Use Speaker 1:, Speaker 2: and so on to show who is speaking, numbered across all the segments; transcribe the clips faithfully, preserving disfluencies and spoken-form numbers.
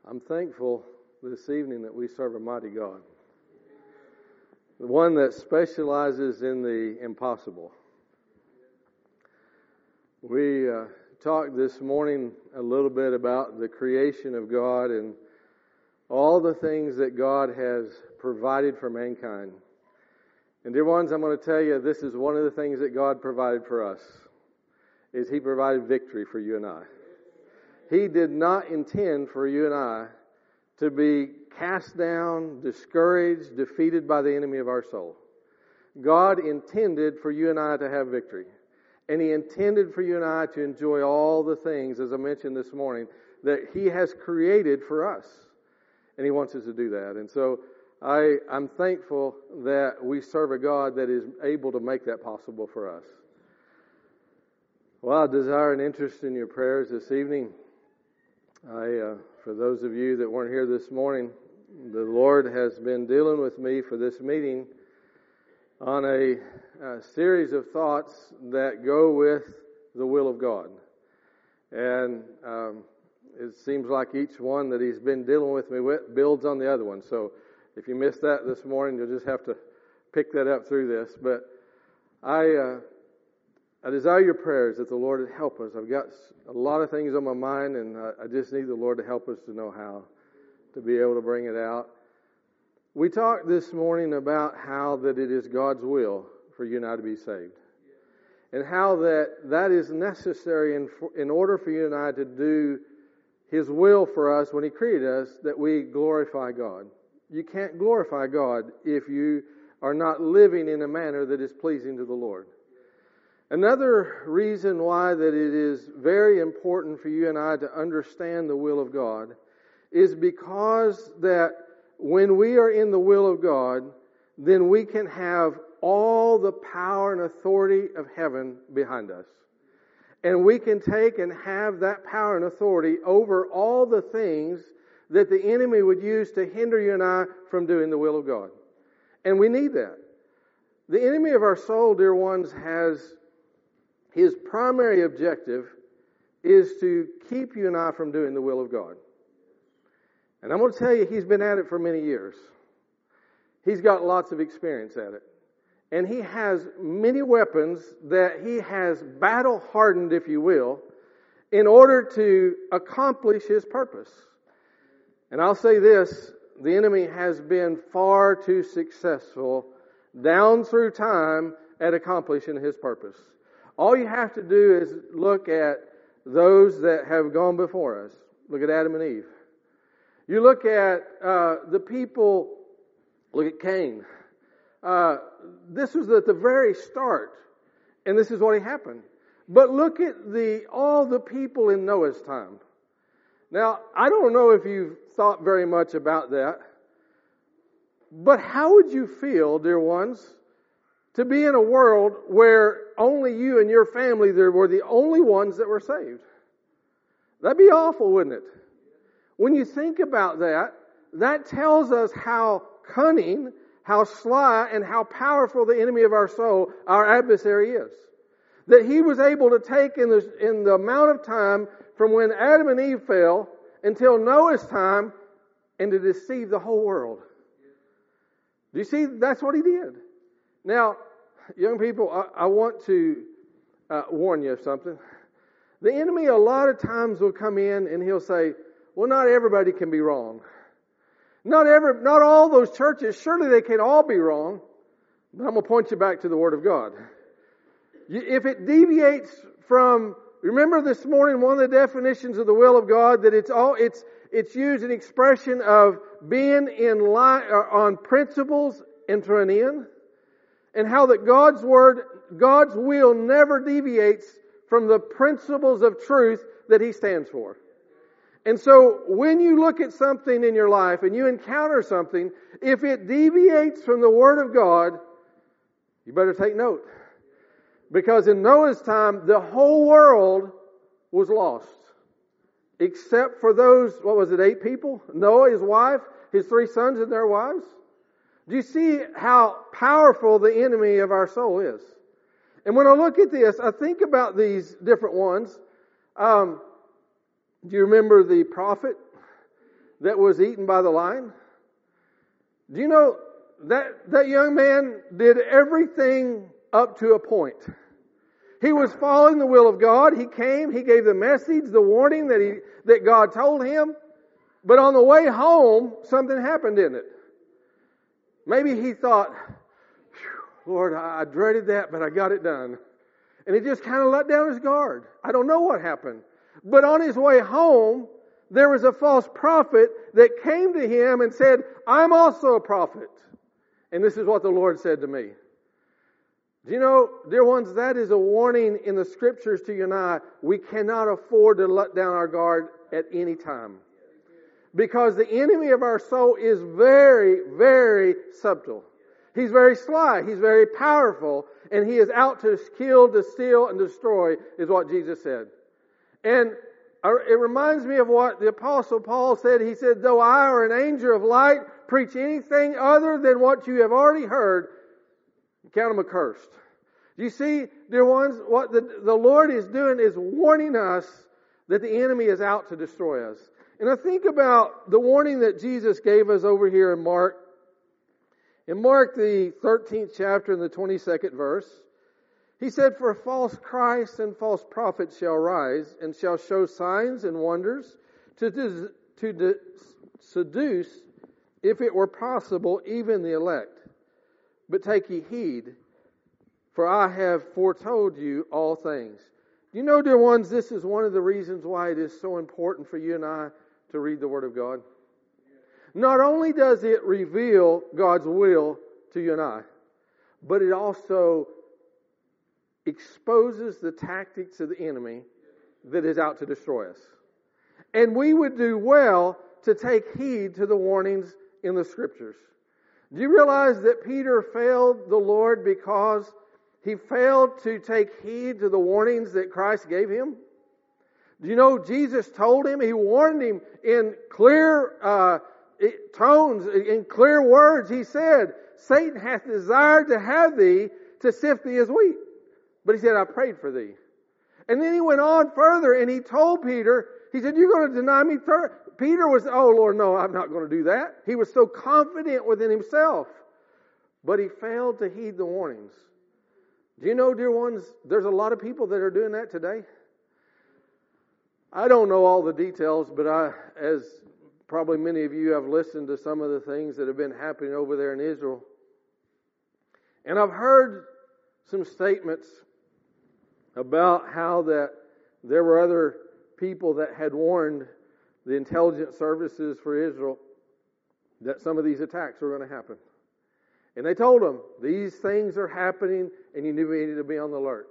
Speaker 1: I'm thankful this evening that we serve a mighty God, the one that specializes in the impossible. We uh, talked this morning a little bit about the creation of God and all the things that God has provided for mankind. And dear ones, I'm going to tell you, this is one of the things that God provided for us, is He provided victory for you and I. He did not intend for you and I to be cast down, discouraged, defeated by the enemy of our soul. God intended for you and I to have victory. And He intended for you and I to enjoy all the things, as I mentioned this morning, that He has created for us. And He wants us to do that. And so I, I'm thankful that we serve a God that is able to make that possible for us. Well, I desire an interest in your prayers this evening. I, uh, for those of you that weren't here this morning, the Lord has been dealing with me for this meeting on a, a series of thoughts that go with the will of God. And um, it seems like each one that He's been dealing with me with builds on the other one. So if you missed that this morning, you'll just have to pick that up through this. But I... Uh, I desire your prayers that the Lord would help us. I've got a lot of things on my mind, and I just need the Lord to help us to know how to be able to bring it out. We talked this morning about how that it is God's will for you and I to be saved, and how that that is necessary in, in order for you and I to do His will for us when He created us, that we glorify God. You can't glorify God if you are not living in a manner that is pleasing to the Lord. Another reason why that it is very important for you and I to understand the will of God is because that when we are in the will of God, then we can have all the power and authority of heaven behind us. And we can take and have that power and authority over all the things that the enemy would use to hinder you and I from doing the will of God. And we need that. The enemy of our soul, dear ones, has... his primary objective is to keep you and I from doing the will of God. And I'm going to tell you, he's been at it for many years. He's got lots of experience at it. And he has many weapons that he has battle-hardened, if you will, in order to accomplish his purpose. And I'll say this, the enemy has been far too successful down through time at accomplishing his purpose. All you have to do is look at those that have gone before us. Look at Adam and Eve. You look at uh, the people, look at Cain. Uh, this was at the very start, and this is what happened. But look at the all the people in Noah's time. Now, I don't know if you've thought very much about that, but how would you feel, dear ones, to be in a world where only you and your family there were the only ones that were saved? That'd be awful, wouldn't it? When you think about that, that tells us how cunning, how sly, and how powerful the enemy of our soul, our adversary, is. That he was able to take in the, in the amount of time from when Adam and Eve fell until Noah's time and to deceive the whole world. Do you see? That's what he did. Now, young people, I, I want to uh, warn you of something. The enemy a lot of times will come in and he'll say, well, not everybody can be wrong. Not every, not all those churches, surely they can all be wrong. But I'm going to point you back to the Word of God. If it deviates from, remember this morning, one of the definitions of the will of God, that it's all, it's, it's used an expression of being in line, on principles into an end. And how that God's Word, God's will never deviates from the principles of truth that He stands for. And so when you look at something in your life and you encounter something, if it deviates from the Word of God, you better take note. Because in Noah's time, the whole world was lost. Except for those, what was it, eight people? Noah, his wife, his three sons and their wives. Do you see how powerful the enemy of our soul is? And when I look at this, I think about these different ones. Um, do you remember the prophet that was eaten by the lion? Do you know that that young man did everything up to a point? He was following the will of God. He came, he gave the message, the warning that he that God told him. But on the way home, something happened, didn't it? Maybe he thought, Lord, I dreaded that, but I got it done. And he just kind of let down his guard. I don't know what happened. But on his way home, there was a false prophet that came to him and said, I'm also a prophet. And this is what the Lord said to me. Do you know, dear ones, that is a warning in the Scriptures to you and I. We cannot afford to let down our guard at any time. Because the enemy of our soul is very, very subtle. He's very sly. He's very powerful. And he is out to kill, to steal, and destroy, is what Jesus said. And it reminds me of what the Apostle Paul said. He said, though I or an angel of light preach anything other than what you have already heard, count them accursed. You see, dear ones, what the, the Lord is doing is warning us that the enemy is out to destroy us. And I think about the warning that Jesus gave us over here in Mark. In Mark, the thirteenth chapter and the twenty-second verse, he said, for false Christs and false prophets shall rise and shall show signs and wonders to, dis- to dis- seduce, if it were possible, even the elect. But take ye heed, for I have foretold you all things. You know, dear ones, this is one of the reasons why it is so important for you and I to read the Word of God. Not only does it reveal God's will to you and I, but it also exposes the tactics of the enemy that is out to destroy us. And we would do well to take heed to the warnings in the Scriptures. Do you realize that Peter failed the Lord because he failed to take heed to the warnings that Christ gave him? Do you know Jesus told him, he warned him in clear uh, tones, in clear words. He said, Satan hath desired to have thee to sift thee as wheat. But he said, I prayed for thee. And then he went on further and he told Peter, he said, you're going to deny me third. Peter was, oh Lord, no, I'm not going to do that. He was so confident within himself. But he failed to heed the warnings. Do you know, dear ones, there's a lot of people that are doing that today. I don't know all the details, but I, as probably many of you have listened to some of the things that have been happening over there in Israel. And I've heard some statements about how that there were other people that had warned the intelligence services for Israel that some of these attacks were going to happen. And they told them, these things are happening and you needed to be on the alert.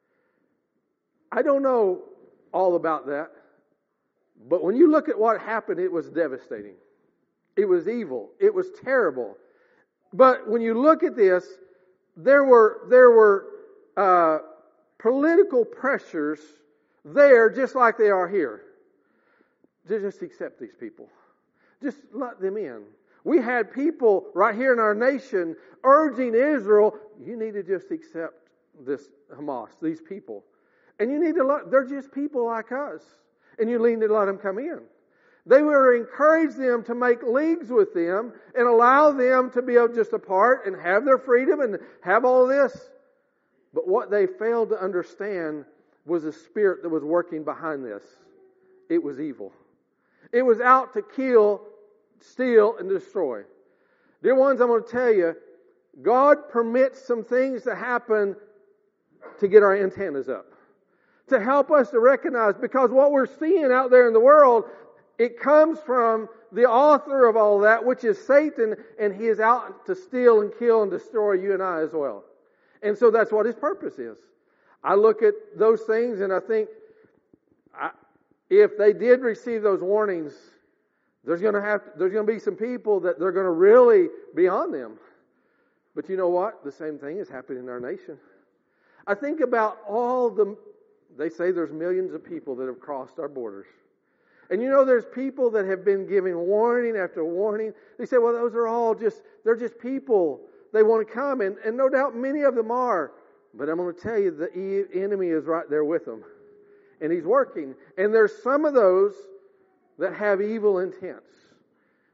Speaker 1: I don't know all about that. But when you look at what happened, it was devastating. It was evil. It was terrible. But when you look at this, there were there were uh, political pressures there just like they are here. Just accept these people. Just let them in. We had people right here in our nation urging Israel, you need to just accept this Hamas, these people. And you need to let, they're just people like us. And you need to let them come in. They were encourage them to make leagues with them and allow them to be just a part and have their freedom and have all this. But what they failed to understand was the spirit that was working behind this. It was evil. It was out to kill, steal, and destroy. Dear ones, I'm going to tell you, God permits some things to happen to get our antennas up. To help us to recognize, because what we're seeing out there in the world, it comes from the author of all that, which is Satan, and he is out to steal and kill and destroy you and I as well. And so that's what his purpose is. I look at those things and I think, I, if they did receive those warnings, there's going to have to, there's going to be some people that they're going to really be on them. But you know what? The same thing is happening in our nation. I think about all the, they say there's millions of people that have crossed our borders. And you know there's people that have been giving warning after warning. They say, well, those are all just, they're just people. They want to come. And, and no doubt many of them are. But I'm going to tell you, the enemy is right there with them. And he's working. And there's some of those that have evil intents.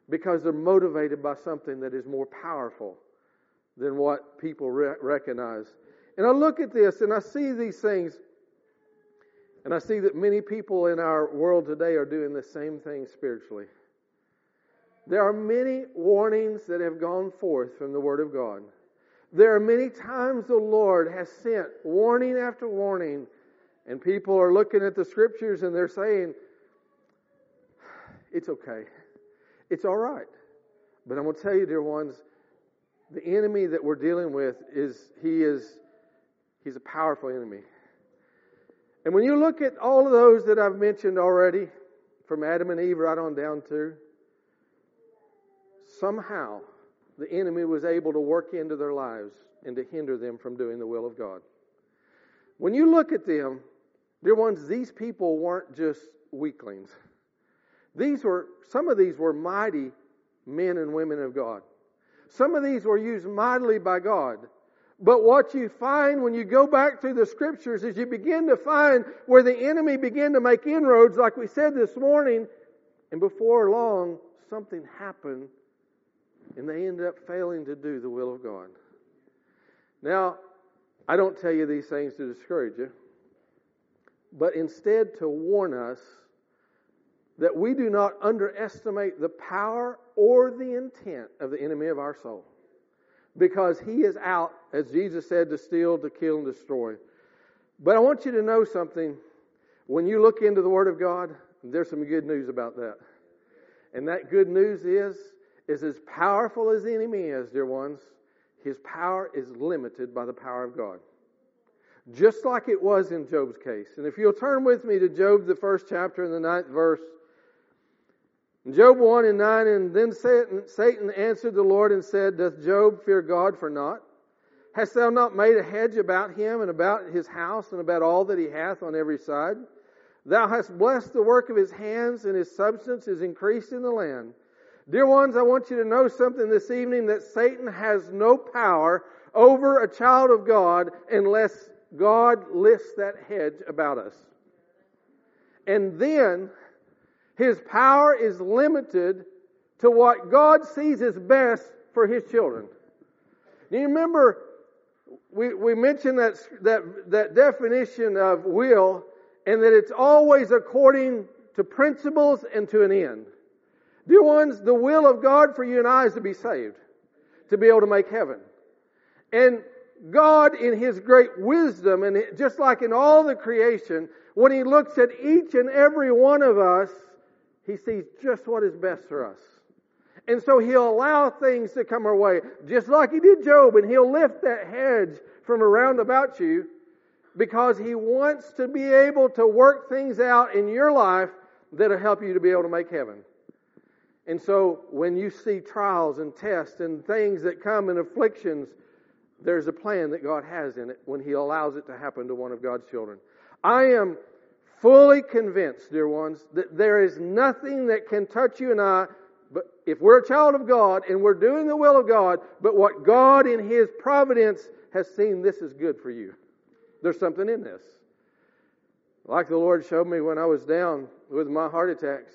Speaker 1: because they're motivated by something that is more powerful than what people re- recognize. And I look at this and I see these things, and I see that many people in our world today are doing the same thing spiritually. There are many warnings that have gone forth from the Word of God. There are many times the Lord has sent warning after warning, and people are looking at the Scriptures and they're saying, it's okay. It's all right. But I'm going to tell you, dear ones, the enemy that we're dealing with is, he is, he's a powerful enemy. And when you look at all of those that I've mentioned already, from Adam and Eve right on down to, somehow the enemy was able to work into their lives and to hinder them from doing the will of God. When you look at them, dear ones, these people weren't just weaklings. These were, some of these were mighty men and women of God. Some of these were used mightily by God. But what you find when you go back through the Scriptures is you begin to find where the enemy began to make inroads, like we said this morning, and before long, something happened, and they ended up failing to do the will of God. Now, I don't tell you these things to discourage you, but instead to warn us that we do not underestimate the power or the intent of the enemy of our soul. Because he is out, as Jesus said, to steal, to kill, and destroy. But I want you to know something. When you look into the Word of God, there's some good news about that. And that good news is, is as powerful as the enemy is, dear ones, his power is limited by the power of God. Just like it was in Job's case. And if you'll turn with me to Job, the first chapter and the ninth verse. Job one and nine, and then Satan answered the Lord and said, doth Job fear God for naught? Hast thou not made a hedge about him and about his house and about all that he hath on every side? Thou hast blessed the work of his hands, and his substance is increased in the land. Dear ones, I want you to know something this evening, that Satan has no power over a child of God unless God lifts that hedge about us. And then his power is limited to what God sees as best for His children. Do you remember, we, we mentioned that, that, that definition of will, and that it's always according to principles and to an end. Dear ones, the will of God for you and I is to be saved, to be able to make heaven. And God, in His great wisdom, and just like in all the creation, when He looks at each and every one of us, He sees just what is best for us. And so He'll allow things to come our way, just like He did Job, and He'll lift that hedge from around about you, because He wants to be able to work things out in your life that'll help you to be able to make heaven. And so when you see trials and tests and things that come and afflictions, there's a plan that God has in it when He allows it to happen to one of God's children. I am fully convinced, dear ones, that there is nothing that can touch you and I, but if we're a child of God and we're doing the will of God, but what God in His providence has seen, this is good for you. There's something in this. Like the Lord showed me when I was down with my heart attacks.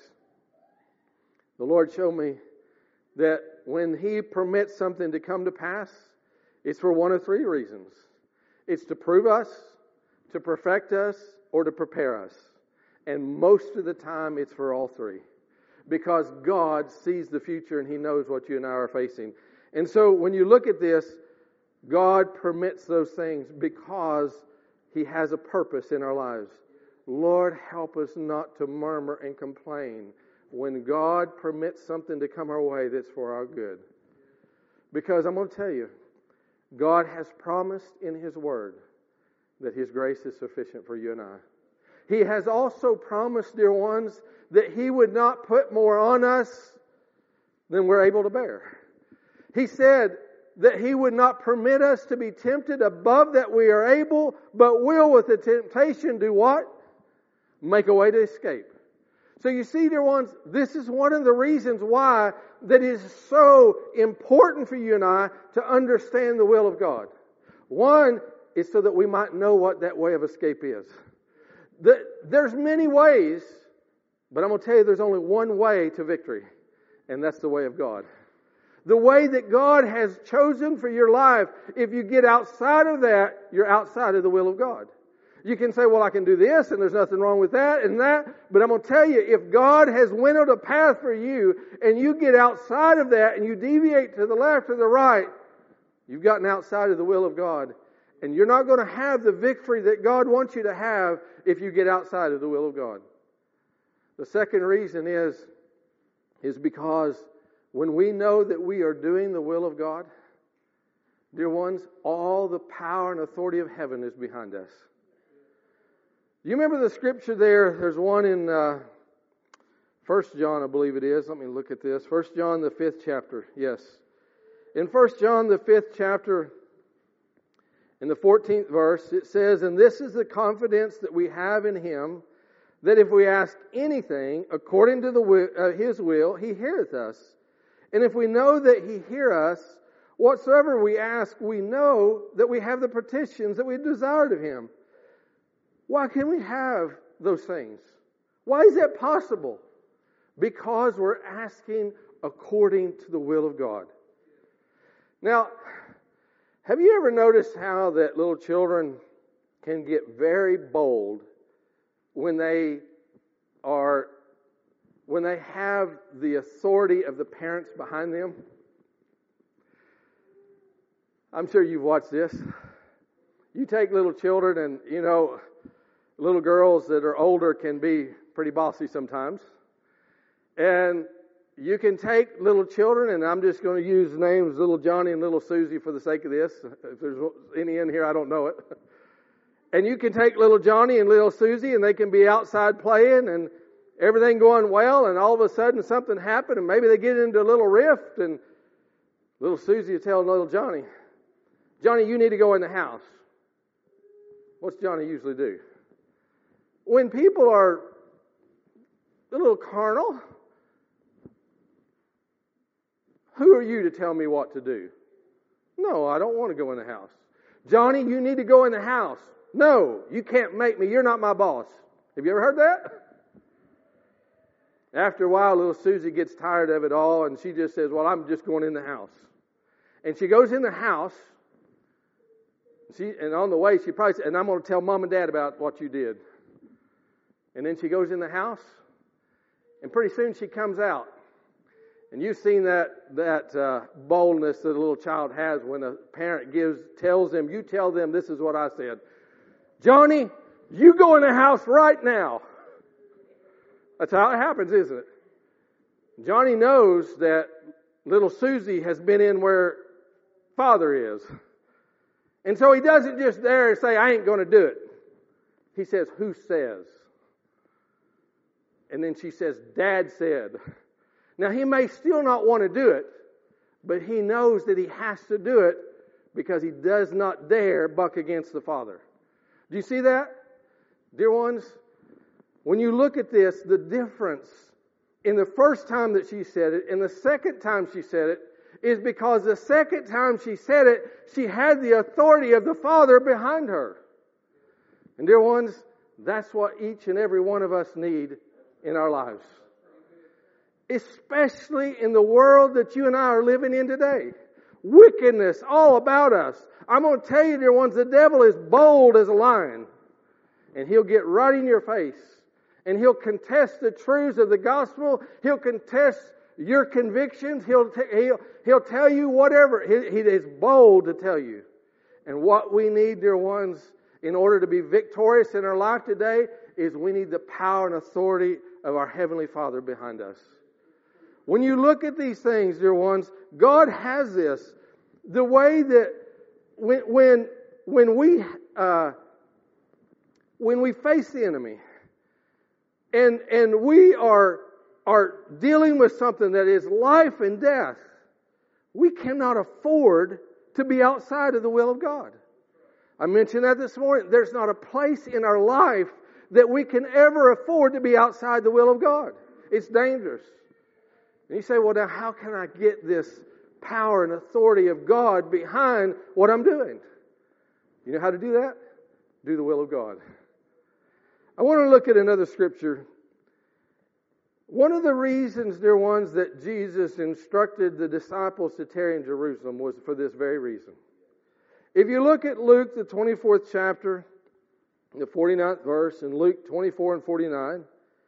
Speaker 1: The Lord showed me that when He permits something to come to pass, it's for one of three reasons. It's to prove us, to perfect us, or to prepare us. And most of the time, it's for all three. Because God sees the future and He knows what you and I are facing. And so when you look at this, God permits those things because He has a purpose in our lives. Lord, help us not to murmur and complain when God permits something to come our way that's for our good. Because I'm going to tell you, God has promised in His Word that His grace is sufficient for you and I. He has also promised, dear ones, that He would not put more on us than we're able to bear. He said that He would not permit us to be tempted above that we are able, but will with the temptation do what? Make a way to escape. So you see, dear ones, this is one of the reasons why that is so important for you and I to understand the will of God. One is so that we might know what that way of escape is. The, there's many ways, but I'm going to tell you there's only one way to victory. And that's the way of God. The way that God has chosen for your life, if you get outside of that, you're outside of the will of God. You can say, well, I can do this, and there's nothing wrong with that and that. But I'm going to tell you, if God has winnowed a path for you, and you get outside of that, and you deviate to the left or the right, you've gotten outside of the will of God. And you're not going to have the victory that God wants you to have if you get outside of the will of God. The second reason is, is because when we know that we are doing the will of God, dear ones, all the power and authority of heaven is behind us. Do you remember the scripture there? There's one in uh, First John, I believe it is. Let me look at this. First John, the fifth chapter. Yes. In First John, the fifth chapter, in the fourteenth verse, it says, "And this is the confidence that we have in Him, that if we ask anything according to the will, uh, His will, He heareth us. And if we know that He hear us, whatsoever we ask, we know that we have the petitions that we desired of Him." Why can we have those things? Why is that possible? Because we're asking according to the will of God. Now, have you ever noticed how that little children can get very bold when they are, when they have the authority of the parents behind them? I'm sure you've watched this. You take little children, and you know, little girls that are older can be pretty bossy sometimes. And you can take little children, and I'm just going to use names, little Johnny and little Susie for the sake of this. If there's any in here, I don't know it. And you can take little Johnny and little Susie, and they can be outside playing and everything going well, and all of a sudden something happened, and maybe they get into a little rift, and little Susie will tell little Johnny, "Johnny, you need to go in the house." What's Johnny usually do? When people are a little carnal, who are you to tell me what to do? No, I don't want to go in the house. "Johnny, you need to go in the house." "No, you can't make me. You're not my boss." Have you ever heard that? After a while, little Susie gets tired of it all, and she just says, "Well, I'm just going in the house." And she goes in the house. She, and on the way, she probably said, "And I'm going to tell Mom and Dad about what you did." And then she goes in the house, and pretty soon she comes out. And you've seen that that uh, boldness that a little child has when a parent gives tells them, "You tell them this is what I said. Johnny, you go in the house right now." That's how it happens, isn't it? Johnny knows that little Susie has been in where Father is. And so he doesn't just dare and say, "I ain't going to do it." He says, "Who says?" And then she says, "Dad said." Now, he may still not want to do it, but he knows that he has to do it because he does not dare buck against the Father. Do you see that? Dear ones, when you look at this, the difference in the first time that she said it and the second time she said it is because the second time she said it, she had the authority of the Father behind her. And dear ones, that's what each and every one of us need in our lives. Especially in the world that you and I are living in today. Wickedness all about us. I'm going to tell you, dear ones, the devil is bold as a lion. And he'll get right in your face. And he'll contest the truths of the gospel. He'll contest your convictions. He'll t- he'll he'll tell you whatever. He, he is bold to tell you. And what we need, dear ones, in order to be victorious in our life today, is we need the power and authority of our Heavenly Father behind us. When you look at these things, dear ones, God has this. The way that when when when we uh, when we face the enemy, and and we are are dealing with something that is life and death, we cannot afford to be outside of the will of God. I mentioned that this morning. There's not a place in our life that we can ever afford to be outside the will of God. It's dangerous. And you say, "Well, now how can I get this power and authority of God behind what I'm doing?" You know how to do that? Do the will of God. I want to look at another scripture. One of the reasons, dear ones, that Jesus instructed the disciples to tarry in Jerusalem was for this very reason. If you look at Luke, the twenty-fourth chapter, the forty-ninth verse, and Luke twenty-four and forty-nine,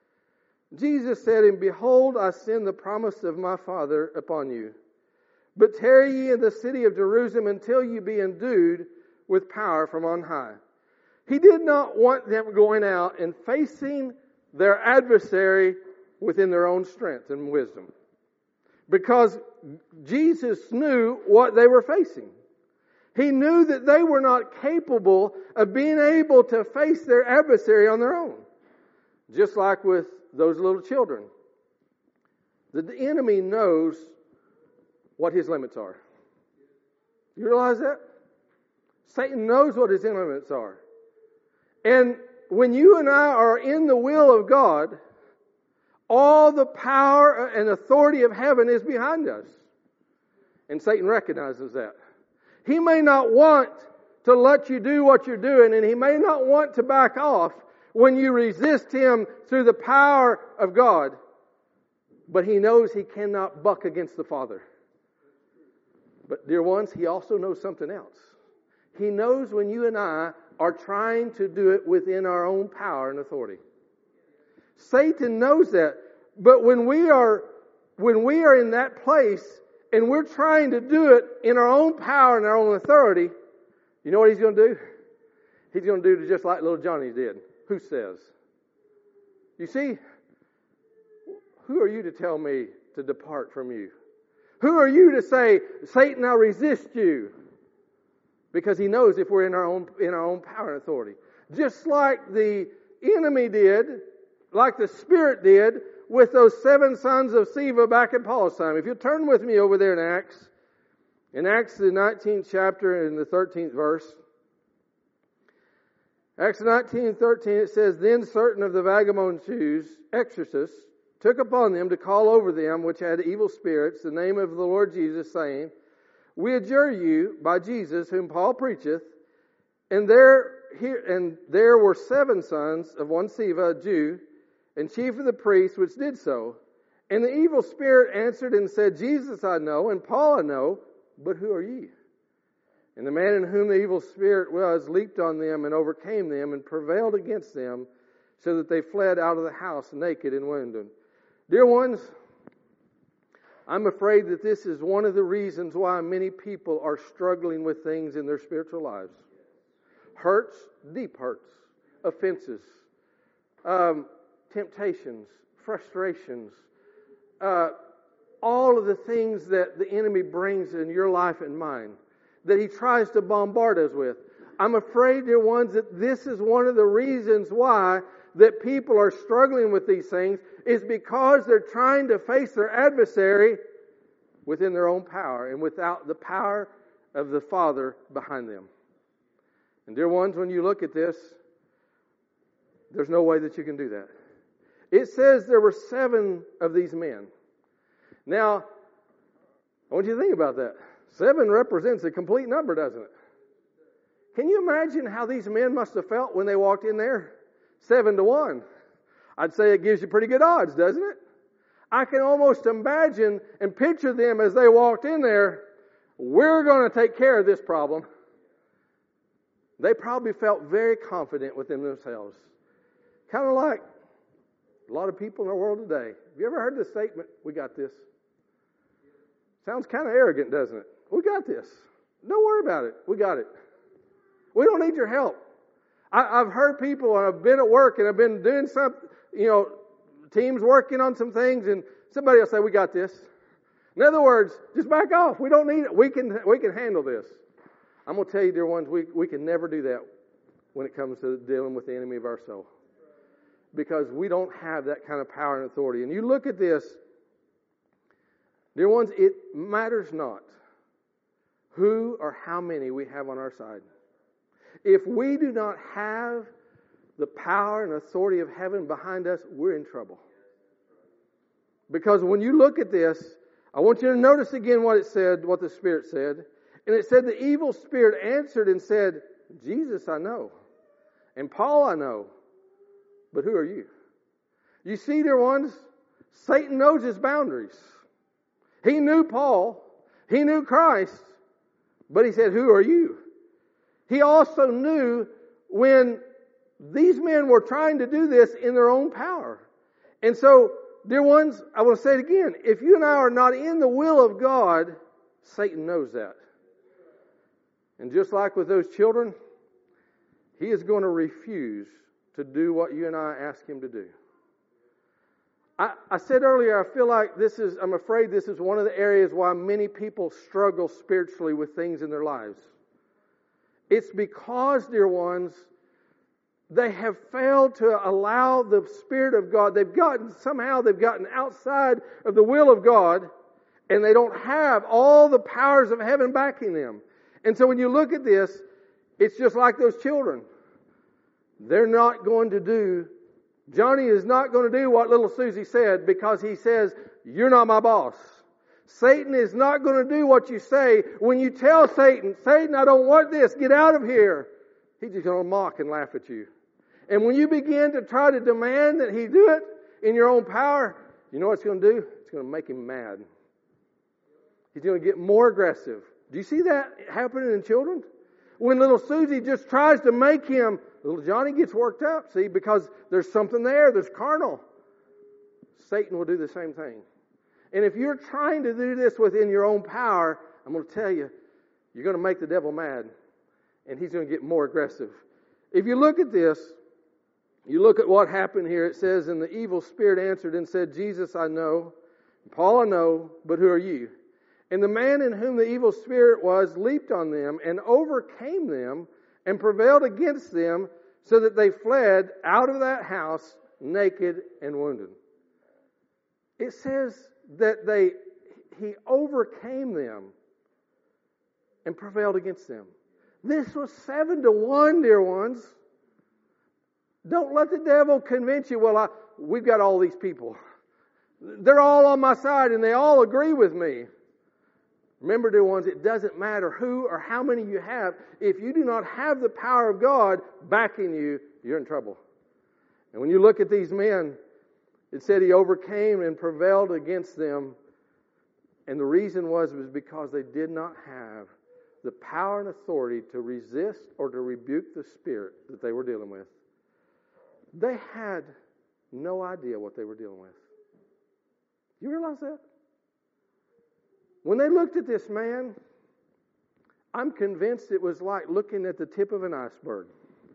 Speaker 1: Jesus said, "And behold, I send the promise of my Father upon you. But tarry ye in the city of Jerusalem until you be endued with power from on high." He did not want them going out and facing their adversary within their own strength and wisdom, because Jesus knew what they were facing. He knew that they were not capable of being able to face their adversary on their own. Just like with those little children. The enemy knows what his limits are. You realize that? Satan knows what his limits are. And when you and I are in the will of God, all the power and authority of heaven is behind us. And Satan recognizes that. He may not want to let you do what you're doing, and he may not want to back off when you resist him through the power of God. But he knows he cannot buck against the Father. But dear ones, he also knows something else. He knows when you and I are trying to do it within our own power and authority. Satan knows that. But when we are when we are in that place and we're trying to do it in our own power and our own authority, you know what he's going to do? He's going to do just like little Johnny did. Who says? You see, who are you to tell me to depart from you? Who are you to say, Satan, I resist you? Because he knows if we're in our own in our own power and authority. Just like the enemy did, like the Spirit did, with those seven sons of Sceva back in Paul's time. If you turn with me over there in Acts, in Acts the nineteenth chapter and the thirteenth verse. Acts nineteen, thirteen, it says, "Then certain of the vagabond Jews, exorcists, took upon them to call over them which had evil spirits the name of the Lord Jesus, saying, We adjure you by Jesus whom Paul preacheth, and there here and there were seven sons of one Sceva, a Jew, and chief of the priests, which did so. And the evil spirit answered and said, Jesus I know, and Paul I know, but who are ye? And the man in whom the evil spirit was leaped on them and overcame them and prevailed against them, so that they fled out of the house naked and wounded." Dear ones, I'm afraid that this is one of the reasons why many people are struggling with things in their spiritual lives. Hurts, deep hurts, offenses, um, temptations, frustrations, uh, all of the things that the enemy brings in your life and mine, that he tries to bombard us with. I'm afraid, dear ones, that this is one of the reasons why that people are struggling with these things, is because they're trying to face their adversary within their own power and without the power of the Father behind them. And dear ones, when you look at this, there's no way that you can do that. It says there were seven of these men. Now, I want you to think about that. Seven represents a complete number, doesn't it? Can you imagine how these men must have felt when they walked in there? Seven to one. I'd say it gives you pretty good odds, doesn't it? I can almost imagine and picture them as they walked in there. We're going to take care of this problem. They probably felt very confident within themselves. Kind of like a lot of people in our world today. Have you ever heard the statement, "We got this"? Sounds kind of arrogant, doesn't it? We got this. Don't worry about it. We got it. We don't need your help. I, I've heard people, and I've been at work, and I've been doing some, you know, teams working on some things, and somebody will say, "We got this." In other words, just back off. We don't need it. We can we can handle this. I'm going to tell you, dear ones, we, we can never do that when it comes to dealing with the enemy of our soul. Because we don't have that kind of power and authority. And you look at this, dear ones, it matters not who or how many we have on our side. If we do not have the power and authority of heaven behind us, we're in trouble. Because when you look at this, I want you to notice again what it said, what the Spirit said. And it said the evil spirit answered and said, Jesus I know, and Paul I know, but who are you? You see, dear ones, Satan knows his boundaries. He knew Paul. He knew Christ. But he said, who are you? He also knew when these men were trying to do this in their own power. And so, dear ones, I want to say it again. If you and I are not in the will of God, Satan knows that. And just like with those children, he is going to refuse to do what you and I ask him to do. I, I said earlier, I feel like this is, I'm afraid this is one of the areas why many people struggle spiritually with things in their lives. It's because, dear ones, they have failed to allow the Spirit of God. They've gotten, somehow they've gotten outside of the will of God, and they don't have all the powers of heaven backing them. And so when you look at this, it's just like those children. They're not going to do, Johnny is not going to do what little Susie said because he says, you're not my boss. Satan is not going to do what you say. When you tell Satan, Satan, I don't want this, get out of here, he's just going to mock and laugh at you. And when you begin to try to demand that he do it in your own power, you know what it's going to do? It's going to make him mad. He's going to get more aggressive. Do you see that happening in children? When little Susie just tries to make him, little Johnny gets worked up, see, because there's something there, there's carnal. Satan will do the same thing. And if you're trying to do this within your own power, I'm going to tell you, you're going to make the devil mad. And he's going to get more aggressive. If you look at this, you look at what happened here. It says, and the evil spirit answered and said, Jesus I know, Paul I know, but who are you? And the man in whom the evil spirit was leaped on them and overcame them and prevailed against them so that they fled out of that house naked and wounded. It says that they he overcame them and prevailed against them. This was seven to one, dear ones. Don't let the devil convince you, well, I, we've got all these people. They're all on my side and they all agree with me. Remember, dear ones, it doesn't matter who or how many you have. If you do not have the power of God backing you, you're in trouble. And when you look at these men, it said he overcame and prevailed against them. And the reason was, was because they did not have the power and authority to resist or to rebuke the spirit that they were dealing with. They had no idea what they were dealing with. You realize that? When they looked at this man, I'm convinced it was like looking at the tip of an iceberg.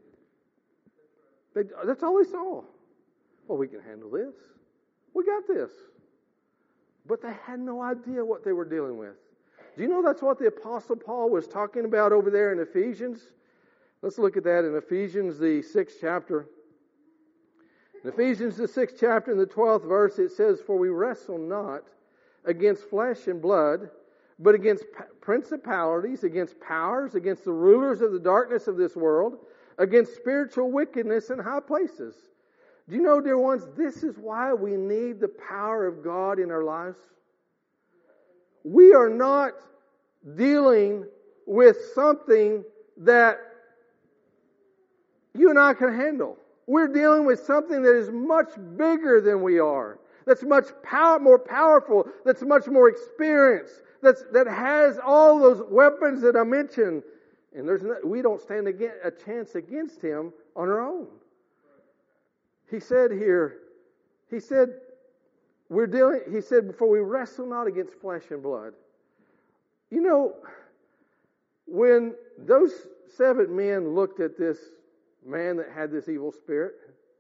Speaker 1: They, that's all they saw. Well, we can handle this. We got this. But they had no idea what they were dealing with. Do you know that's what the Apostle Paul was talking about over there in Ephesians? Let's look at that in Ephesians, the sixth chapter. In Ephesians, the sixth chapter, in the twelfth verse, it says, for we wrestle not against flesh and blood, but against principalities, against powers, against the rulers of the darkness of this world, against spiritual wickedness in high places. Do you know, dear ones, this is why we need the power of God in our lives? We are not dealing with something that you and I can handle. We're dealing with something that is much bigger than we are. That's much power, more powerful. That's much more experienced. That's, that has all those weapons that I mentioned. And there's no, we don't stand against, a chance against him on our own. He said here, he said, we're dealing, he said, before we wrestle not against flesh and blood. You know, when those seven men looked at this man that had this evil spirit,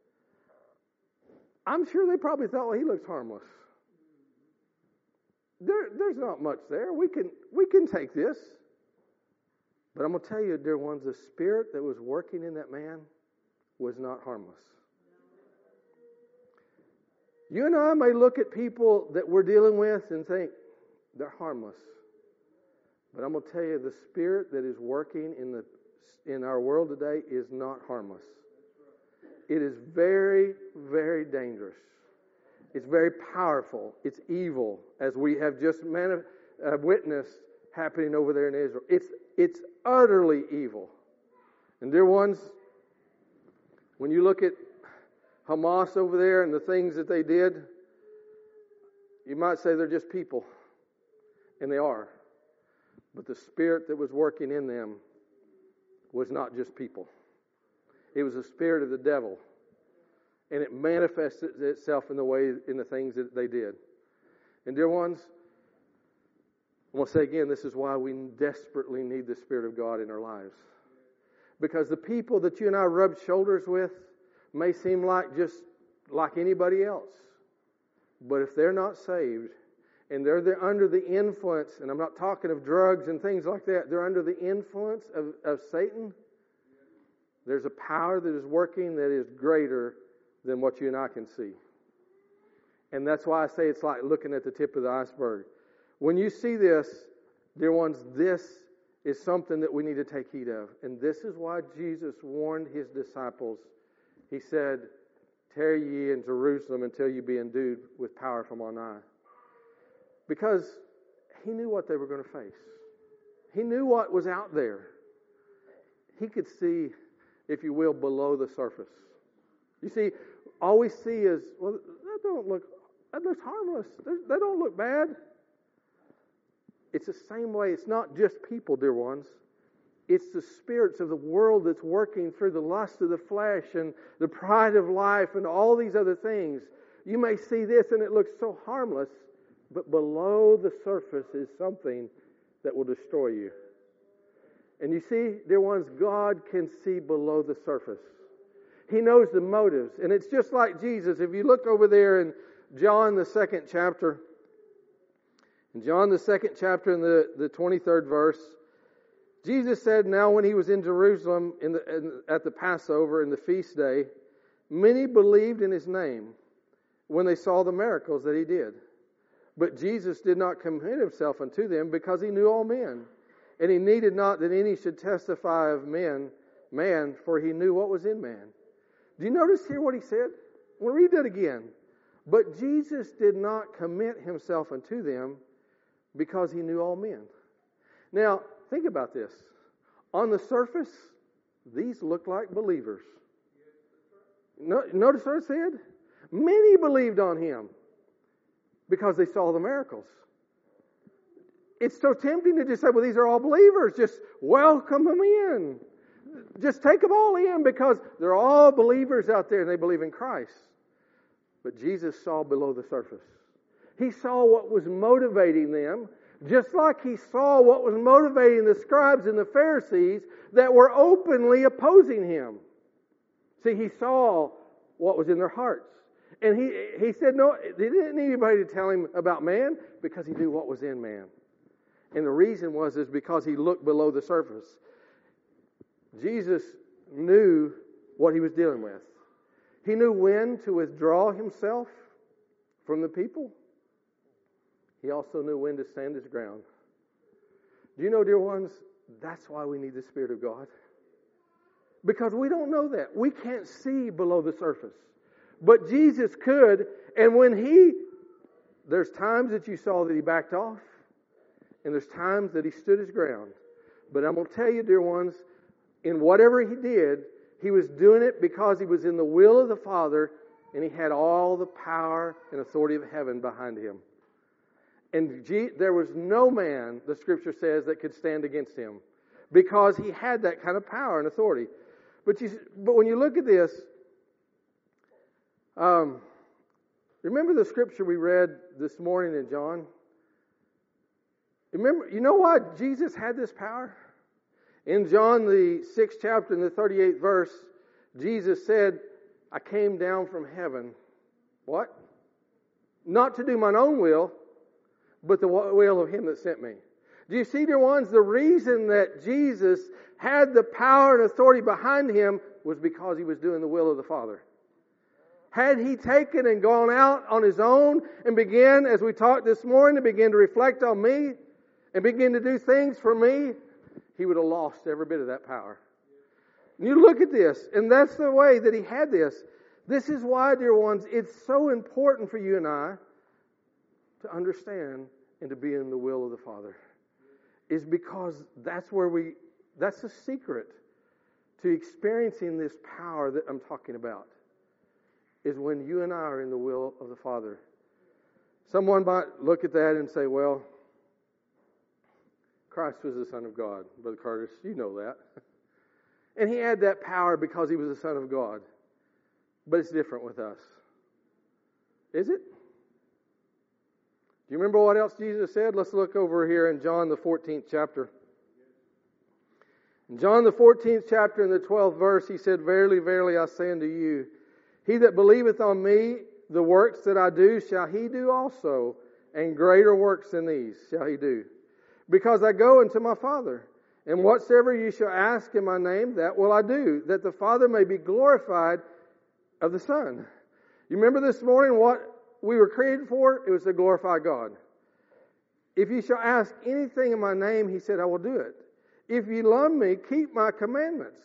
Speaker 1: I'm sure they probably thought, well, he looks harmless. There, there's not much there. We can, we can take this. But I'm going to tell you, dear ones, the spirit that was working in that man was not harmless. You and I may look at people that we're dealing with and think they're harmless. But I'm going to tell you, the spirit that is working in the in our world today is not harmless. It is very, very dangerous. It's very powerful. It's evil, as we have just mani- uh, witnessed happening over there in Israel. It's it's utterly evil. And dear ones, when you look at Hamas over there and the things that they did, You might say they're just people, and they are. But the spirit that was working in them was not just people. It was the spirit of the devil. And it manifested itself in the way, in the things that they did. And dear ones, I want to say again, this is why we desperately need the Spirit of God in our lives. Because the people that you and I rub shoulders with may seem like just like anybody else. But if they're not saved, and they're, they're under the influence, and I'm not talking of drugs and things like that, they're under the influence of, of Satan, there's a power that is working that is greater than what you and I can see. And that's why I say it's like looking at the tip of the iceberg. When you see this, dear ones, this is something that we need to take heed of. And this is why Jesus warned his disciples. He said, tarry ye in Jerusalem until you be endued with power from on high. Because he knew what they were going to face. He knew what was out there. He could see, if you will, below the surface. You see, all we see is, well, that don't look, that looks harmless. They don't look bad. It's the same way. It's not just people, dear ones. It's the spirits of the world that's working through the lust of the flesh and the pride of life and all these other things. You may see this and it looks so harmless, but below the surface is something that will destroy you. And you see, dear ones, God can see below the surface. He knows the motives. And it's just like Jesus. If you look over there in John, the second chapter, in John, the second chapter, in the, the twenty-third verse, Jesus said, now when he was in Jerusalem in the, in, at the Passover and the feast day, many believed in his name when they saw the miracles that he did. But Jesus did not commit himself unto them because he knew all men. And he needed not that any should testify of men, man, for he knew what was in man. Do you notice here what he said? We'll read that again. But Jesus did not commit himself unto them because he knew all men. Now, think about this. On the surface, these look like believers. Notice what it said? Many believed on him because they saw the miracles. It's so tempting to just say, well, these are all believers. Just welcome them in. Just take them all in because they're all believers out there and they believe in Christ. But Jesus saw below the surface. He saw what was motivating them, just like he saw what was motivating the scribes and the Pharisees that were openly opposing him. See, he saw what was in their hearts. And he, he said, no, he didn't need anybody to tell him about man because he knew what was in man. And the reason was is because he looked below the surface. Jesus knew what he was dealing with. He knew when to withdraw himself from the people. He also knew when to stand his ground. Do you know, dear ones, that's why we need the Spirit of God. Because we don't know that. We can't see below the surface. But Jesus could, and when he, there's times that you saw that he backed off, and there's times that he stood his ground. But I'm going to tell you, dear ones, in whatever he did, he was doing it because he was in the will of the Father, and he had all the power and authority of heaven behind him. And G- there was no man, the Scripture says, that could stand against him because he had that kind of power and authority. But you, but when you look at this, um, remember the Scripture we read this morning in John? Remember, you know why Jesus had this power? In John, the sixth chapter, in the thirty-eighth verse, Jesus said, I came down from heaven. What? Not to do mine own will, but the will of him that sent me. Do you see, dear ones, the reason that Jesus had the power and authority behind him was because he was doing the will of the Father. Had he taken and gone out on his own and began, as we talked this morning, to begin to reflect on me and begin to do things for me, he would have lost every bit of that power. And you look at this, and that's the way that he had this. This is why, dear ones, it's so important for you and I to understand and to be in the will of the Father. Is because that's where we, that's the secret to experiencing this power that I'm talking about. Is when you and I are in the will of the Father. Someone might look at that and say, well, Christ was the Son of God. Brother Curtis, you know that. And he had that power because he was the Son of God. But it's different with us. Is it? Do you remember what else Jesus said? Let's look over here in John the fourteenth chapter. In John the fourteenth chapter in the twelfth verse, he said, Verily, verily, I say unto you, he that believeth on me, the works that I do, shall he do also, and greater works than these shall he do. Because I go unto my Father, and whatsoever you shall ask in my name, that will I do, that the Father may be glorified of the Son. You remember this morning what we were created for? It was to glorify God. If you shall ask anything in my name, he said, I will do it. If you love me, keep my commandments.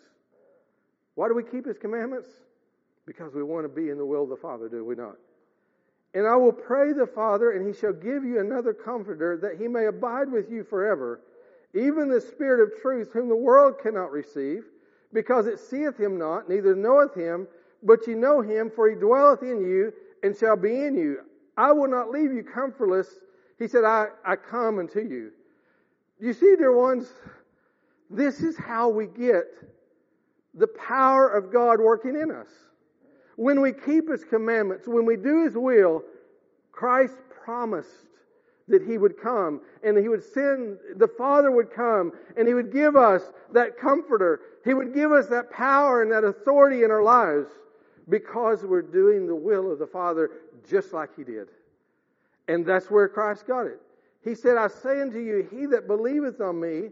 Speaker 1: Why do we keep his commandments? Because we want to be in the will of the Father, do we not? And I will pray the Father, and he shall give you another comforter, that he may abide with you forever, even the Spirit of truth, whom the world cannot receive, because it seeth him not, neither knoweth him, but ye know him, for he dwelleth in you, and shall be in you. I will not leave you comfortless. He said, I, I come unto you. You see, dear ones, this is how we get the power of God working in us. When we keep his commandments, when we do his will, Christ promised that he would come and he would send, the Father would come and he would give us that comforter. He would give us that power and that authority in our lives because we're doing the will of the Father just like he did. And that's where Christ got it. He said, I say unto you, he that believeth on me,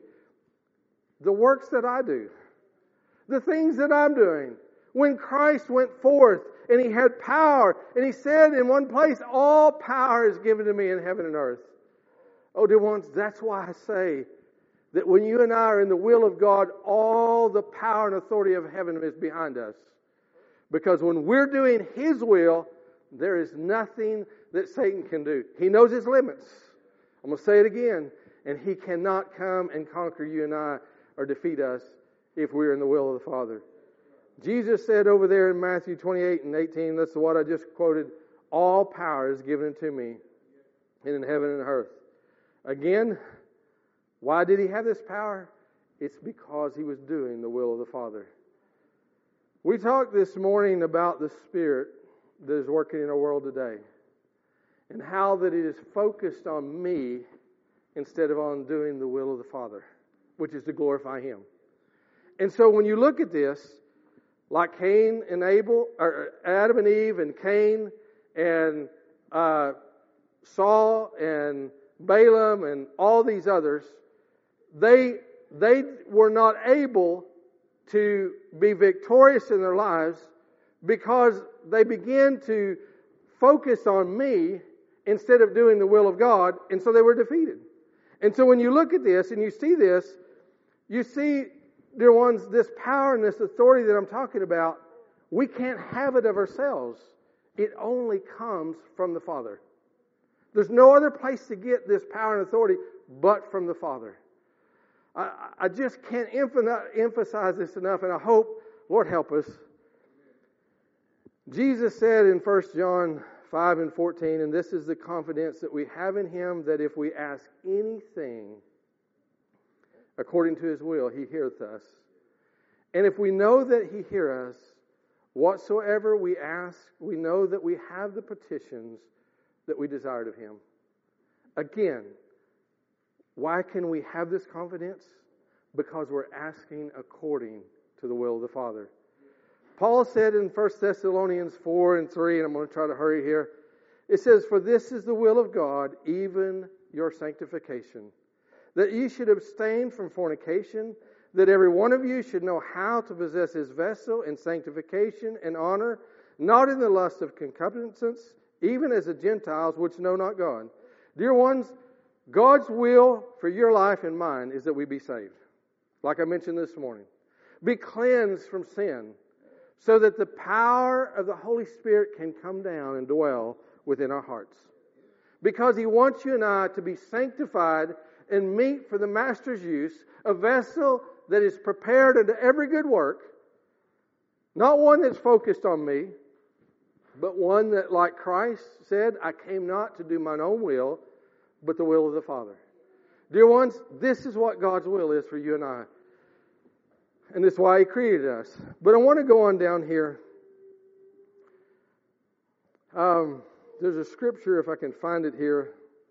Speaker 1: the works that I do, the things that I'm doing. When Christ went forth and he had power, and he said in one place, all power is given to me in heaven and earth. Oh, dear ones, that's why I say that when you and I are in the will of God, all the power and authority of heaven is behind us. Because when we're doing his will, there is nothing that Satan can do. He knows his limits. I'm going to say it again. And he cannot come and conquer you and I or defeat us if we're in the will of the Father. Jesus said over there in Matthew twenty-eight and eighteen, that's what I just quoted, all power is given to me and in heaven and earth. Again, why did he have this power? It's because he was doing the will of the Father. We talked this morning about the Spirit that is working in our world today and how that it is focused on me instead of on doing the will of the Father, which is to glorify him. And so when you look at this, like Cain and Abel, or Adam and Eve and Cain and uh, Saul and Balaam and all these others, they they were not able to be victorious in their lives because they began to focus on me instead of doing the will of God, and so they were defeated. And so when you look at this and you see this, you see, dear ones, this power and this authority that I'm talking about, we can't have it of ourselves. It only comes from the Father. There's no other place to get this power and authority but from the Father. I, I just can't emphasize this enough, and I hope, Lord help us. Jesus said in First John five and fourteen, and this is the confidence that we have in him, that if we ask anything according to his will, he heareth us. And if we know that he heareth us, whatsoever we ask, we know that we have the petitions that we desired of him. Again, why can we have this confidence? Because we're asking according to the will of the Father. Paul said in First Thessalonians four and three, and I'm going to try to hurry here. It says, for this is the will of God, even your sanctification, that ye should abstain from fornication, that every one of you should know how to possess his vessel in sanctification and honor, not in the lust of concupiscence, even as the Gentiles which know not God. Dear ones, God's will for your life and mine is that we be saved. Like I mentioned this morning. Be cleansed from sin, so that the power of the Holy Spirit can come down and dwell within our hearts. Because he wants you and I to be sanctified and meet for the Master's use, a vessel that is prepared unto every good work, not one that's focused on me, but one that, like Christ said, I came not to do mine own will, but the will of the Father. Dear ones, this is what God's will is for you and I. And this is why He created us. But I want to go on down here. Um, there's a scripture, if I can find it here.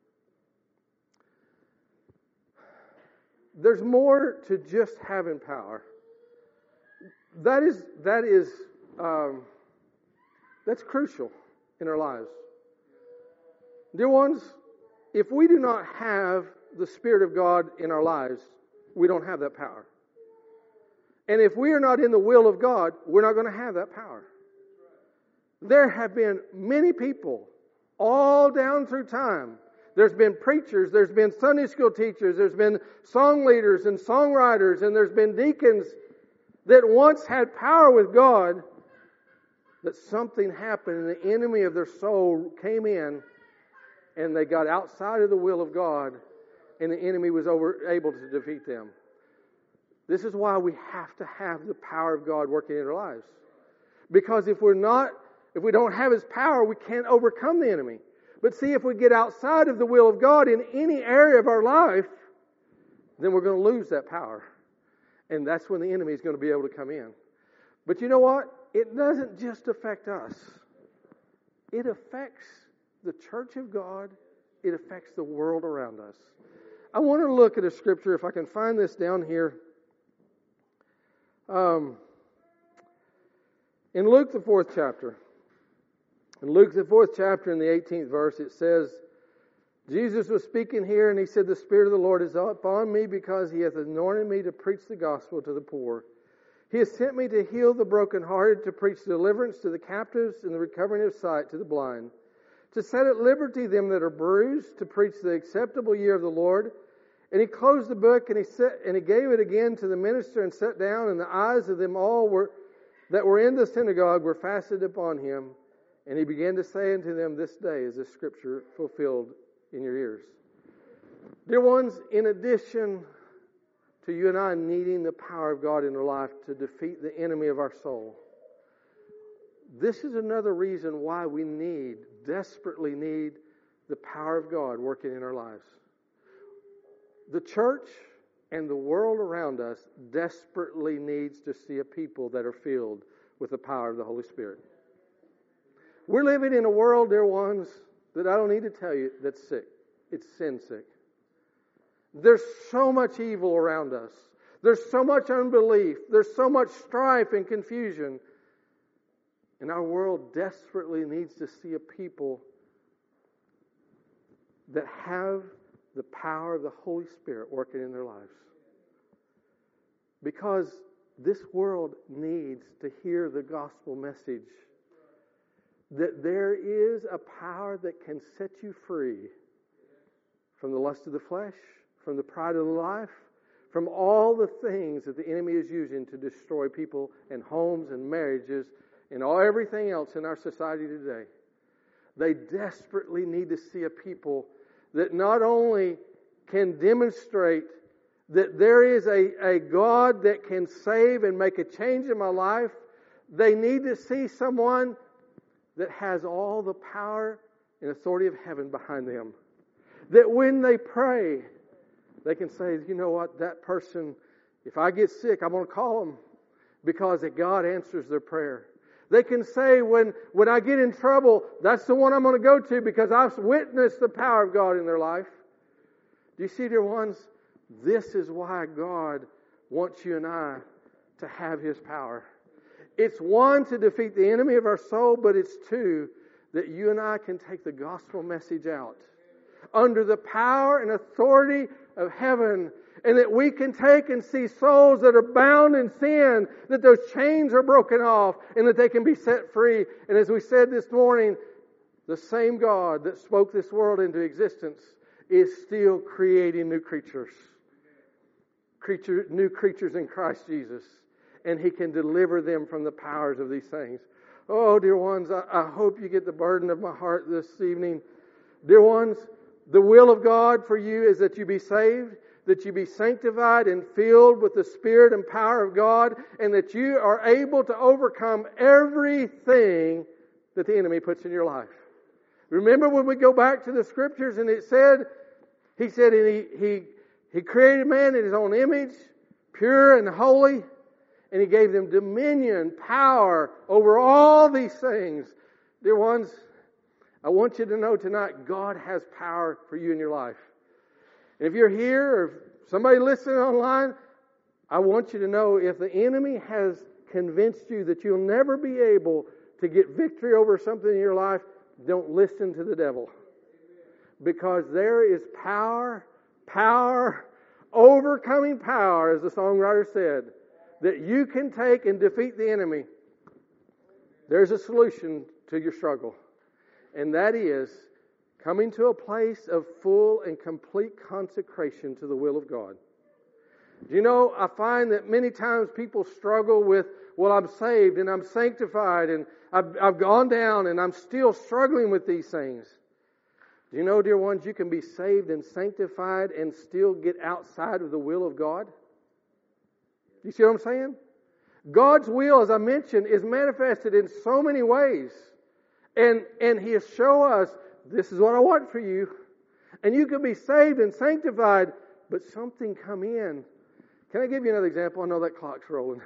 Speaker 1: There's more to just having power. That is, that is, um, that's crucial in our lives. Dear ones, if we do not have the Spirit of God in our lives, we don't have that power. And if we are not in the will of God, we're not going to have that power. There have been many people all down through time. There's been preachers, there's been Sunday school teachers, there's been song leaders and songwriters, and there's been deacons that once had power with God, that something happened and the enemy of their soul came in and they got outside of the will of God and the enemy was over, able to defeat them. This is why we have to have the power of God working in our lives. Because if we're not, if we don't have His power, we can't overcome the enemy. But see, if we get outside of the will of God in any area of our life, then we're going to lose that power. And that's when the enemy is going to be able to come in. But you know what? It doesn't just affect us. It affects the church of God. It affects the world around us. I want to look at a scripture, if I can find this down here. Um, in Luke, the fourth chapter. In Luke, the fourth chapter, in the eighteenth verse, it says, Jesus was speaking here, and He said, the Spirit of the Lord is upon me, because He hath anointed me to preach the gospel to the poor. He has sent me to heal the brokenhearted, to preach deliverance to the captives, and the recovering of sight to the blind, to set at liberty them that are bruised, to preach the acceptable year of the Lord. And He closed the book, and He set, and He gave it again to the minister, and sat down, and the eyes of them all were that were in the synagogue were fastened upon Him. And He began to say unto them, this day is this scripture fulfilled in your ears. Dear ones, in addition to you and I needing the power of God in our life to defeat the enemy of our soul, this is another reason why we need, desperately need, the power of God working in our lives. The church and the world around us desperately needs to see a people that are filled with the power of the Holy Spirit. We're living in a world, dear ones, that I don't need to tell you that's sick. It's sin sick. There's so much evil around us. There's so much unbelief. There's so much strife and confusion. And our world desperately needs to see a people that have the power of the Holy Spirit working in their lives. Because this world needs to hear the gospel message that there is a power that can set you free from the lust of the flesh, from the pride of life, from all the things that the enemy is using to destroy people and homes and marriages and all everything else in our society today. They desperately need to see a people that not only can demonstrate that there is a, a God that can save and make a change in my life. They need to see someone that has all the power and authority of heaven behind them. That when they pray, they can say, you know what, that person, if I get sick, I'm going to call them, because God answers their prayer. They can say, when, when I get in trouble, that's the one I'm going to go to, because I've witnessed the power of God in their life. Do you see, dear ones? This is why God wants you and I to have His power. It's one, to defeat the enemy of our soul, but it's two, that you and I can take the gospel message out under the power and authority of heaven, and that we can take and see souls that are bound in sin, that those chains are broken off, and that they can be set free. And as we said this morning, the same God that spoke this world into existence is still creating new creatures. Creature, new creatures in Christ Jesus. And He can deliver them from the powers of these things. Oh, dear ones, I, I hope you get the burden of my heart this evening. Dear ones, the will of God for you is that you be saved, that you be sanctified and filled with the Spirit and power of God, and that you are able to overcome everything that the enemy puts in your life. Remember when we go back to the scriptures and it said, He said, and he, he, he created man in His own image, pure and holy, and He gave them dominion, power over all these things. Dear ones, I want you to know tonight, God has power for you in your life. And if you're here or if somebody listening online, I want you to know if the enemy has convinced you that you'll never be able to get victory over something in your life, don't listen to the devil. Because there is power, power, overcoming power, as the songwriter said, that you can take and defeat the enemy. There's a solution to your struggle. And that is coming to a place of full and complete consecration to the will of God. Do you know, I find that many times people struggle with, well, I'm saved and I'm sanctified and I've, I've gone down and I'm still struggling with these things. Do you know, dear ones, you can be saved and sanctified and still get outside of the will of God? You see what I'm saying? God's will, as I mentioned, is manifested in so many ways. And, and He has shown us, this is what I want for you. And you can be saved and sanctified, but something come in. Can I give you another example? I know that clock's rolling.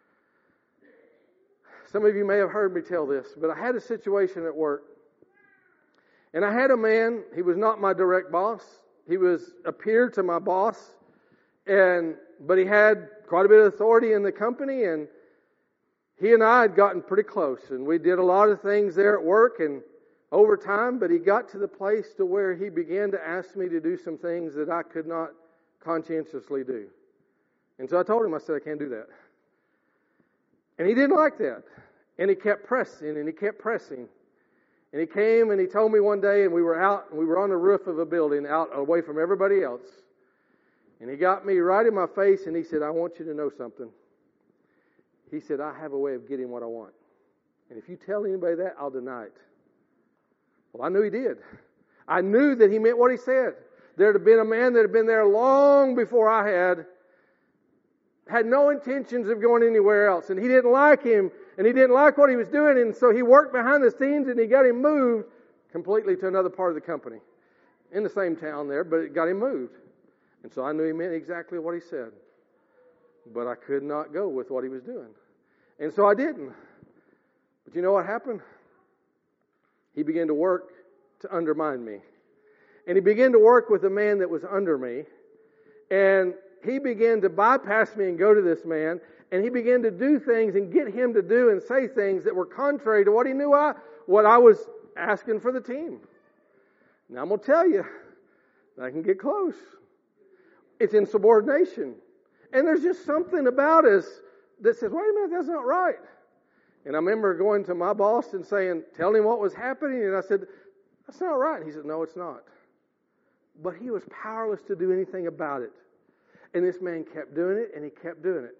Speaker 1: Some of you may have heard me tell this, but I had a situation at work. And I had a man, he was not my direct boss. He was a peer to my boss. And but he had quite a bit of authority in the company, and he and I had gotten pretty close. And we did a lot of things there at work and over time, but he got to the place to where he began to ask me to do some things that I could not conscientiously do. And so I told him, I said, I can't do that. And he didn't like that. And he kept pressing and he kept pressing. And he came and he told me one day, and we were out, and we were on the roof of a building out away from everybody else. And he got me right in my face and he said, I want you to know something. He said, I have a way of getting what I want. And if you tell anybody that, I'll deny it. Well, I knew he did. I knew that he meant what he said. There had been a man that had been there long before I had, had no intentions of going anywhere else. And he didn't like him, and he didn't like what he was doing, and so he worked behind the scenes, and he got him moved completely to another part of the company. In the same town there, but it got him moved. And so I knew he meant exactly what he said. But I could not go with what he was doing. And so I didn't. But you know what happened? He began to work to undermine me. And he began to work with a man that was under me. And he began to bypass me and go to this man. And he began to do things and get him to do and say things that were contrary to what he knew I, what I was asking for the team. Now I'm going to tell you, I can get close. It's insubordination. And there's just something about us that says, wait a minute, that's not right. And I remember going to my boss and saying, telling him what was happening. And I said, that's not right. And he said, no, it's not. But he was powerless to do anything about it. And this man kept doing it, and he kept doing it.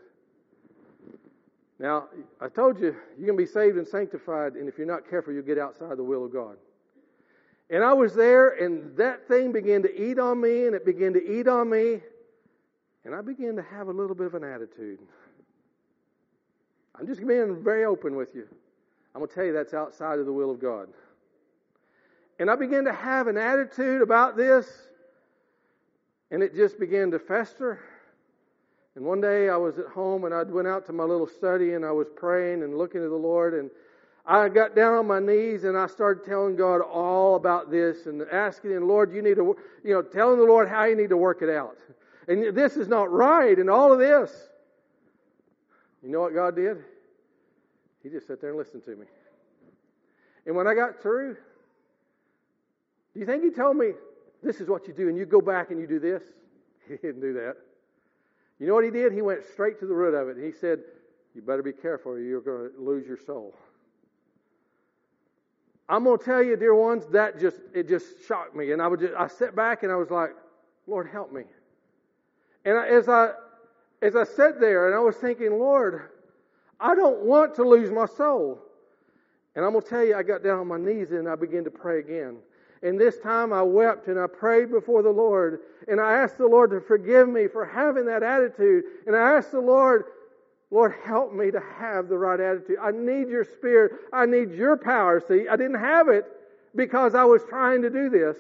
Speaker 1: Now, I told you, you can be saved and sanctified, and if you're not careful, you'll get outside the will of God. And I was there, and that thing began to eat on me, and it began to eat on me, and I began to have a little bit of an attitude. I'm just being very open with you. I'm going to tell you that's outside of the will of God. And I began to have an attitude about this, and it just began to fester. And one day I was at home, and I went out to my little study, and I was praying and looking to the Lord, and I got down on my knees and I started telling God all about this and asking Him, Lord, you need to, you know, telling the Lord how you need to work it out. And this is not right and all of this. You know what God did? He just sat there and listened to me. And when I got through, do you think He told me, this is what you do and you go back and you do this? He didn't do that. You know what He did? He went straight to the root of it. He said, you better be careful or you're going to lose your soul. I'm going to tell you, dear ones, that just, it just shocked me. And I would just, I sat back and I was like, Lord, help me. And I, as I, as I sat there and I was thinking, Lord, I don't want to lose my soul. And I'm going to tell you, I got down on my knees and I began to pray again. And this time I wept and I prayed before the Lord. And I asked the Lord to forgive me for having that attitude. And I asked the Lord Lord, help me to have the right attitude. I need your Spirit. I need your power. See, I didn't have it because I was trying to do this.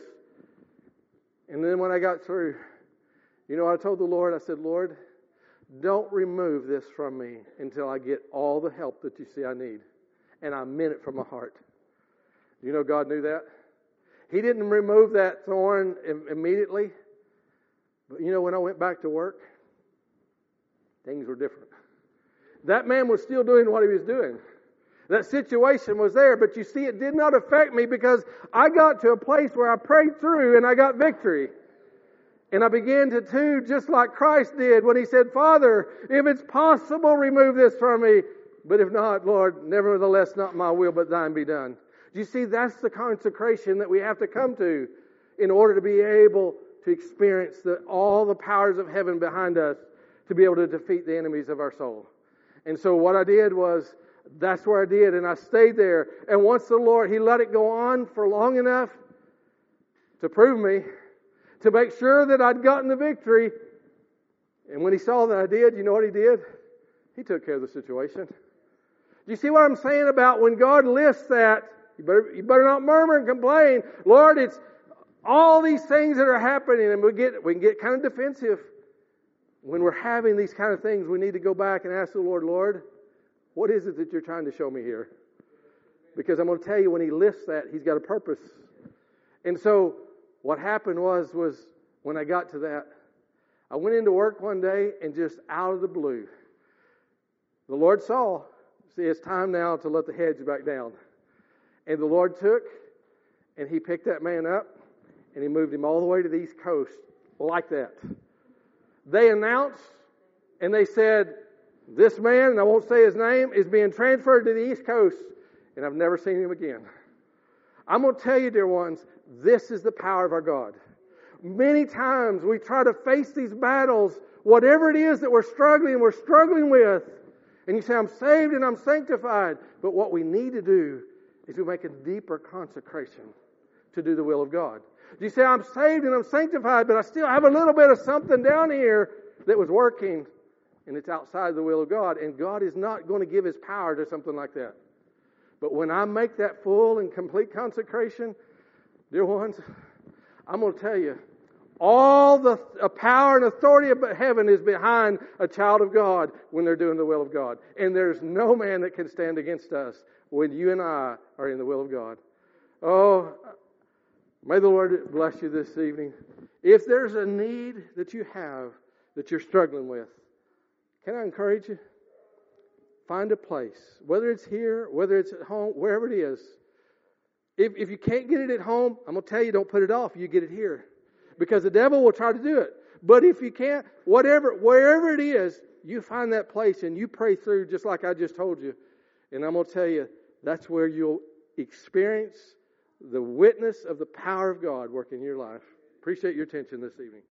Speaker 1: And then when I got through, you know, I told the Lord, I said, Lord, don't remove this from me until I get all the help that you see I need. And I meant it from my heart. You know, God knew that. He didn't remove that thorn immediately. But you know, when I went back to work, things were different. That man was still doing what he was doing. That situation was there, but you see, it did not affect me because I got to a place where I prayed through and I got victory. And I began to do just like Christ did when He said, Father, if it's possible, remove this from me. But if not, Lord, nevertheless, not my will, but thine be done. Do you see, that's the consecration that we have to come to in order to be able to experience the, all the powers of heaven behind us to be able to defeat the enemies of our soul. And so what I did was, that's where I did, and I stayed there. And once the Lord, He let it go on for long enough to prove me, to make sure that I'd gotten the victory. And when He saw that I did, you know what He did? He took care of the situation. Do you see what I'm saying about when God lifts that, you better, you better not murmur and complain. Lord, it's all these things that are happening, and we get we can get kind of defensive. When we're having these kind of things, we need to go back and ask the Lord, Lord, what is it that you're trying to show me here? Because I'm going to tell you, when He lifts that, He's got a purpose. And so what happened was, was when I got to that, I went into work one day and just out of the blue, the Lord saw, see, it's time now to let the hedge back down. And the Lord took and He picked that man up and He moved him all the way to the East Coast like that. They announced and they said, this man, and I won't say his name, is being transferred to the East Coast, and I've never seen him again. I'm going to tell you, dear ones, this is the power of our God. Many times we try to face these battles, whatever it is that we're struggling, we're struggling with, and you say, I'm saved and I'm sanctified. But what we need to do is we make a deeper consecration to do the will of God. You say, I'm saved and I'm sanctified, but I still have a little bit of something down here that was working, and it's outside the will of God. And God is not going to give His power to something like that. But when I make that full and complete consecration, dear ones, I'm going to tell you, all the power and authority of heaven is behind a child of God when they're doing the will of God. And there's no man that can stand against us when you and I are in the will of God. Oh, may the Lord bless you this evening. If there's a need that you have that you're struggling with, can I encourage you? Find a place, whether it's here, whether it's at home, wherever it is. If, if you can't get it at home, I'm going to tell you, don't put it off. You get it here. Because the devil will try to do it. But if you can't, whatever, wherever it is, you find that place and you pray through just like I just told you. And I'm going to tell you, that's where you'll experience the witness of the power of God working in your life. Appreciate your attention this evening.